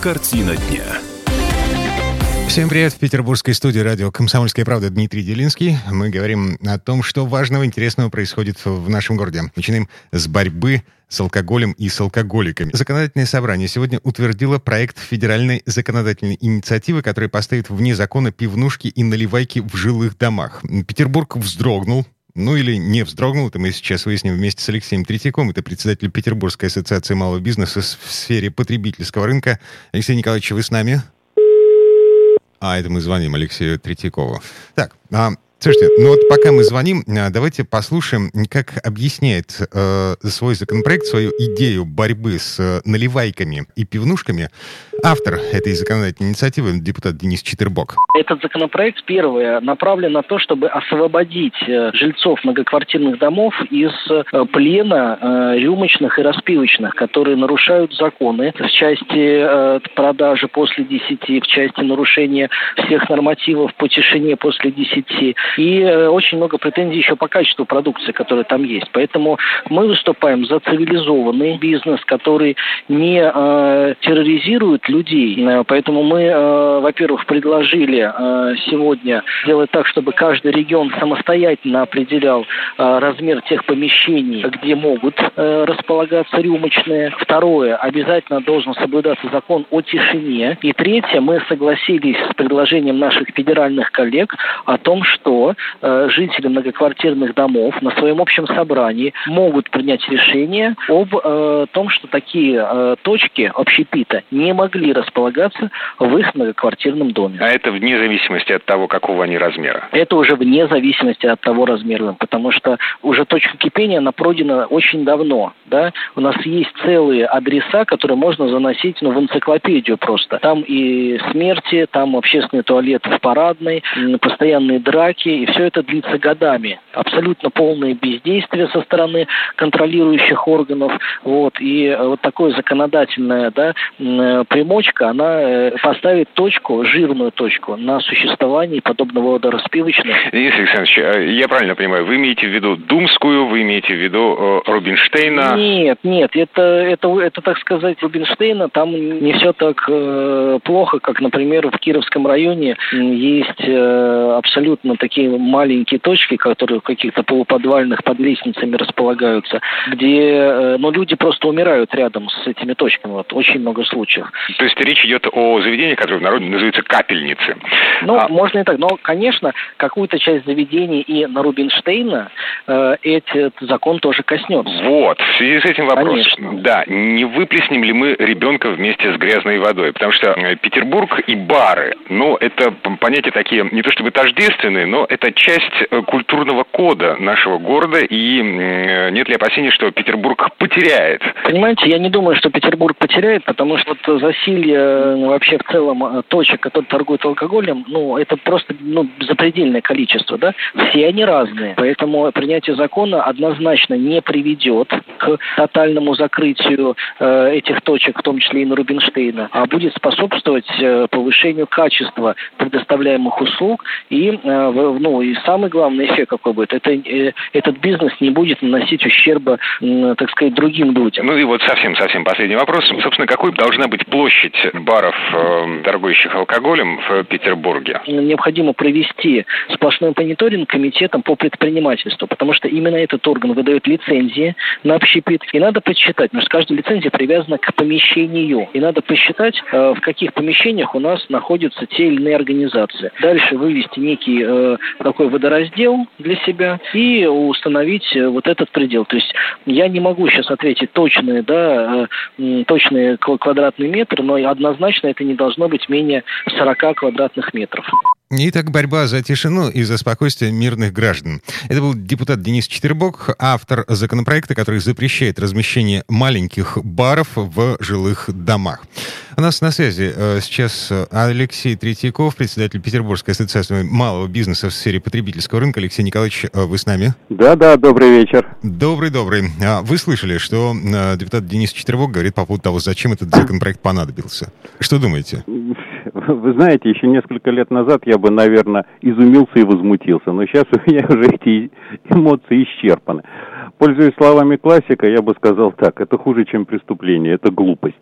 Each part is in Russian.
Картина дня. Всем привет! В петербургской студии радио «Комсомольская правда» Дмитрий Делинский. Мы говорим о том, что важного, интересного происходит в нашем городе. Начинаем с борьбы с алкоголем и с алкоголиками. Законодательное собрание сегодня утвердило проект федеральной законодательной инициативы, который поставит вне закона пивнушки и наливайки в жилых домах. Петербург вздрогнул. Ну или не вздрогнул, это мы сейчас выясним вместе с Алексеем Третьяковым. Это председатель Петербургской ассоциации малого бизнеса в сфере потребительского рынка. Алексей Николаевич, вы с нами? Это мы звоним Алексею Третьякову. Так, слушайте, ну вот пока мы звоним, давайте послушаем, как объясняет свой законопроект, свою идею борьбы с наливайками и пивнушками автор этой законодательной инициативы, депутат Денис Четербок. Этот законопроект, первое, направлен на то, чтобы освободить жильцов многоквартирных домов из плена рюмочных и распивочных, которые нарушают законы в части продажи после 10, в части нарушения всех нормативов по тишине после 10. И очень много претензий еще по качеству продукции, которая там есть. Поэтому мы выступаем за цивилизованный бизнес, который не терроризирует людей. Поэтому мы, во-первых, предложили сегодня сделать так, чтобы каждый регион самостоятельно определял размер тех помещений, где могут располагаться рюмочные. Второе, обязательно должен соблюдаться закон о тишине. И третье, мы согласились с предложением наших федеральных коллег о том, что жители многоквартирных домов на своем общем собрании могут принять решение об том, что такие точки общепита не могли располагаться в их многоквартирном доме. А это вне зависимости от того, какого они размера? Это уже вне зависимости от того размера, потому что уже точка кипения, она пройдена очень давно. Да? У нас есть целые адреса, которые можно заносить в энциклопедию просто. Там и смерти, там общественные туалеты в парадной, постоянные драки, и все это длится годами. Абсолютно полное бездействие со стороны контролирующих органов. И вот такое законодательное, примочка, она поставит точку, жирную точку на существовании подобного рода распивочных. Денис Александрович, я правильно понимаю, вы имеете в виду Думскую, вы имеете в виду Рубинштейна? Нет, это так сказать, Рубинштейна, там не все так плохо, как, например, в Кировском районе есть абсолютно такие маленькие точки, которые в каких-то полуподвальных под лестницами располагаются, где люди просто умирают рядом с этими точками. Очень много случаев. То есть речь идет о заведении, которое в народе называется капельницы. Можно и так. Но, конечно, какую-то часть заведений и на Рубинштейна этот закон тоже коснется. В связи с этим вопрос. Конечно. Да, не выплеснем ли мы ребенка вместе с грязной водой? Потому что Петербург и бары, это понятия такие, не то чтобы тождественные, но это часть культурного кода нашего города, и нет ли опасений, что Петербург потеряет? Понимаете, я не думаю, что Петербург потеряет, потому что засилье вообще в целом точек, которые торгуют алкоголем, это просто запредельное количество, да? Все они разные. Поэтому принятие закона однозначно не приведет к тотальному закрытию этих точек, в том числе и на Рубинштейна, а будет способствовать повышению качества предоставляемых услуг и самый главный эффект какой будет, этот бизнес не будет наносить ущерба, так сказать, другим людям. И вот совсем последний вопрос. Собственно, какой должна быть площадь баров, торгующих алкоголем в Петербурге? Необходимо провести сплошной мониторинг комитетом по предпринимательству, потому что именно этот орган выдает лицензии на общепит. И надо подсчитать, потому что каждая лицензия привязана к помещению. И надо посчитать, в каких помещениях у нас находятся те или иные организации. Дальше вывести некий такой водораздел для себя и установить вот этот предел. То есть я не могу сейчас ответить точные квадратные метры, но однозначно это не должно быть менее 40 квадратных метров. Итак, борьба за тишину и за спокойствие мирных граждан. Это был депутат Денис Четербок, автор законопроекта, который запрещает размещение маленьких баров в жилых домах. У нас на связи сейчас Алексей Третьяков, председатель Петербургской ассоциации малого бизнеса в сфере потребительского рынка. Алексей Николаевич, вы с нами? Да, добрый вечер. Добрый. Вы слышали, что депутат Денис Четербок говорит по поводу того, зачем этот законопроект понадобился. Что думаете? Вы знаете, еще несколько лет назад я бы, наверное, изумился и возмутился, но сейчас у меня уже эти эмоции исчерпаны. Пользуясь словами классика, я бы сказал так: это хуже, чем преступление, это глупость.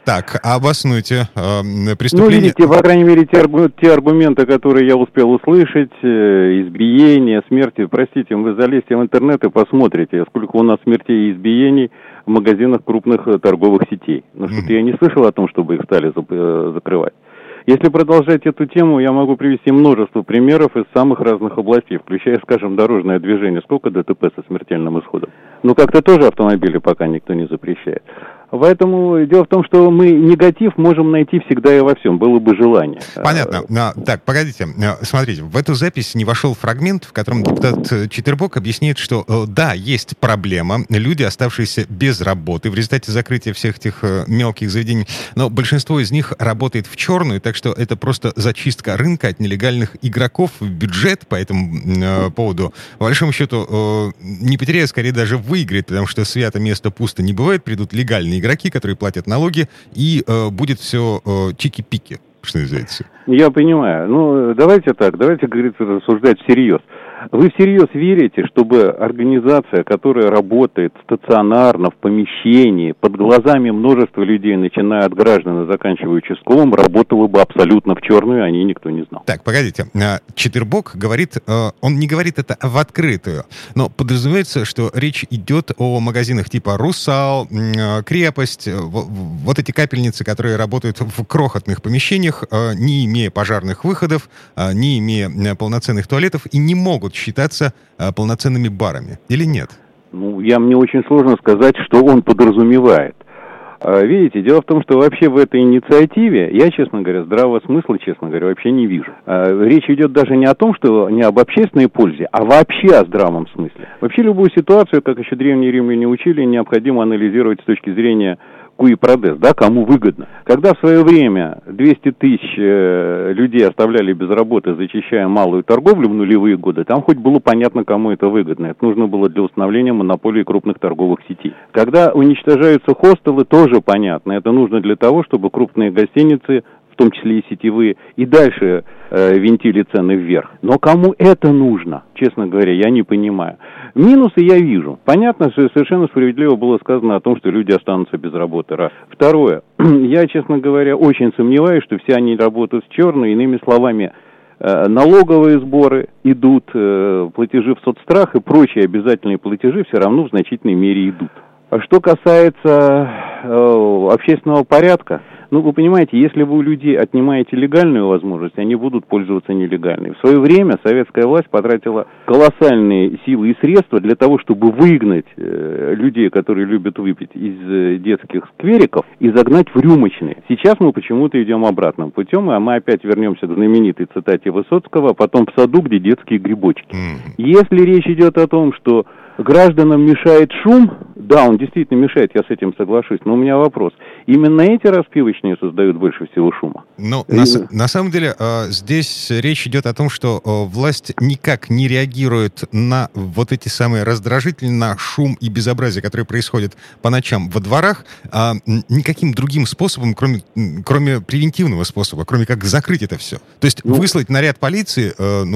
Так, обоснуйте преступление. Ну, видите, по крайней мере, те аргументы, которые я успел услышать, избиения, смерти, простите, вы залезьте в интернет и посмотрите, сколько у нас смертей и избиений в магазинах крупных торговых сетей. Но что-то я не слышал о том, чтобы их стали закрывать. Если продолжать эту тему, я могу привести множество примеров из самых разных областей, включая, скажем, дорожное движение. Сколько ДТП со смертельным исходом? Ну, как-то тоже автомобили пока никто не запрещает. Поэтому дело в том, что мы негатив можем найти всегда и во всем, было бы желание. Понятно. Так, погодите. Смотрите, в эту запись не вошел фрагмент, в котором депутат Четербок объясняет, что да, есть проблема, люди, оставшиеся без работы в результате закрытия всех этих мелких заведений, но большинство из них работает в черную, так что это просто зачистка рынка от нелегальных игроков в бюджет по этому поводу. По большому счету, не потеряя, скорее даже выиграет, потому что свято место пусто не бывает, придут легальные игроки, которые платят налоги, и будет все чики-пики, что называется. Я понимаю. Ну, давайте так, давайте, как говорится, рассуждать всерьез. Вы всерьез верите, чтобы организация, которая работает стационарно, в помещении, под глазами множества людей, начиная от граждан и заканчивая участковым, работала бы абсолютно в черную, о ней никто не знал? Так, погодите. Четербок говорит, он не говорит это в открытую, но подразумевается, что речь идет о магазинах типа «Русал», «Крепость», вот эти капельницы, которые работают в крохотных помещениях, не имея пожарных выходов, не имея полноценных туалетов и не могут считаться полноценными барами, или нет? Ну, мне очень сложно сказать, что он подразумевает. Видите, дело в том, что вообще в этой инициативе, я, честно говоря, здравого смысла, честно говоря, вообще не вижу. Речь идет даже не о том, что не об общественной пользе, а вообще о здравом смысле. Вообще любую ситуацию, как еще древние римляне учили, необходимо анализировать с точки зрения куи продес, да, кому выгодно. Когда в свое время 200 тысяч людей оставляли без работы, зачищая малую торговлю в нулевые годы, там хоть было понятно, кому это выгодно. Это нужно было для установления монополии крупных торговых сетей. Когда уничтожаются хостелы, тоже понятно. Это нужно для того, чтобы крупные гостиницы, в том числе и сетевые, и дальше винтили цены вверх. Но кому это нужно, честно говоря, я не понимаю. Минусы я вижу. Понятно, что совершенно справедливо было сказано о том, что люди останутся без работы. Раз. Второе. Я, честно говоря, очень сомневаюсь, что все они работают в черную. Иными словами, налоговые сборы идут, платежи в соцстрах и прочие обязательные платежи все равно в значительной мере идут. А что касается общественного порядка, ну, вы понимаете, если вы у людей отнимаете легальную возможность, они будут пользоваться нелегальной. В свое время советская власть потратила колоссальные силы и средства для того, чтобы выгнать людей, которые любят выпить, из детских сквериков и загнать в рюмочные. Сейчас мы почему-то идем обратным путем, а мы опять вернемся к знаменитой цитате Высоцкого, а потом в саду, где детские грибочки. Если речь идет о том, что гражданам мешает шум, да, он действительно мешает, я с этим соглашусь, но у меня вопрос. Именно эти распивочные создают больше всего шума? Ну, на самом деле, здесь речь идет о том, что власть никак не реагирует на вот эти самые раздражители, на шум и безобразие, которые происходят по ночам во дворах, никаким другим способом, кроме превентивного способа, кроме как закрыть это все. То есть выслать наряд полиции,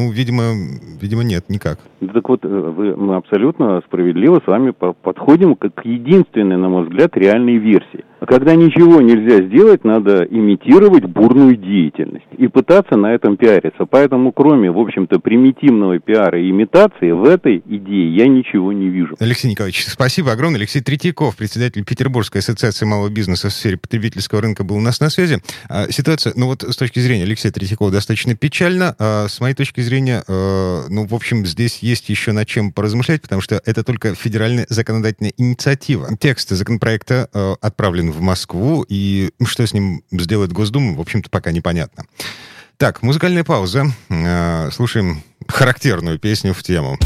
видимо, нет, никак. Так вот, мы абсолютно справедливо с вами подходим к единственной, на мой взгляд, реальной версии. Когда ничего нельзя сделать, надо имитировать бурную деятельность и пытаться на этом пиариться. Поэтому, кроме, в общем-то, примитивного пиара и имитации, в этой идее я ничего не вижу. Алексей Николаевич, спасибо огромное. Алексей Третьяков, председатель Петербургской ассоциации малого бизнеса в сфере потребительского рынка, был у нас на связи. Ситуация, с точки зрения Алексея Третьякова, достаточно печальна. С моей точки зрения, в общем, здесь есть еще над чем поразмышлять, потому что это только федеральная законодательная инициатива. Текст законопроекта отправлен в Москву, и что с ним сделает Госдума, в общем-то, пока непонятно. Так, музыкальная пауза. Слушаем характерную песню в тему.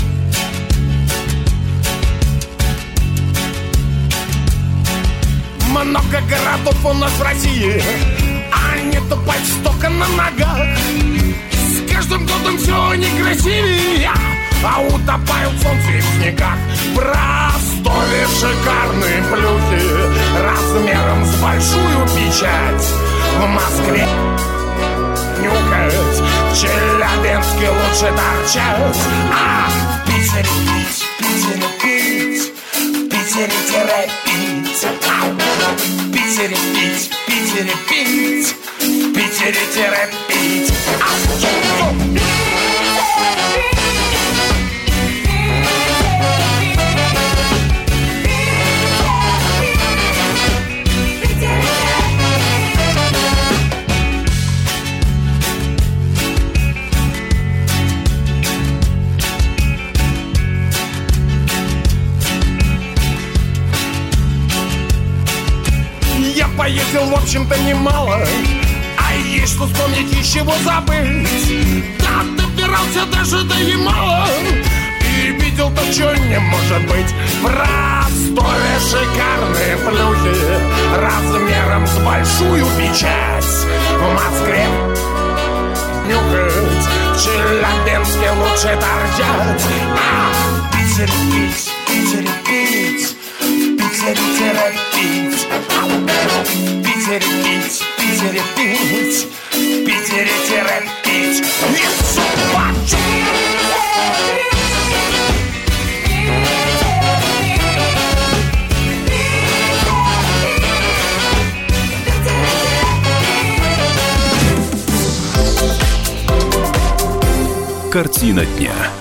Много городов у нас в России, а не тупать столько на ногах. С каждым годом все некрасивее, а утопают в солнце и в снегах. В Ростове шикарные плюхи размером с большую печать. В Москве нюхать, в Челябинске лучше торчать, а в Питере пить, в Питере пить, в Питере пить, в Питере пить. Питере пить, в Питере-пить. Я поездил, в общем-то, немало, а есть что вспомнить и чего забыть. Да, добирался даже до Ямала и видел то, чего не может быть. В Ростове шикарные плюхи размером с большую печать. В Москве нюхать, в Челябинске лучше торчать. А в Питере пить, в Питере пить, в Питере пить. В Питере пить, в Питере пить, в Питере пить. И собачу. Картина дня.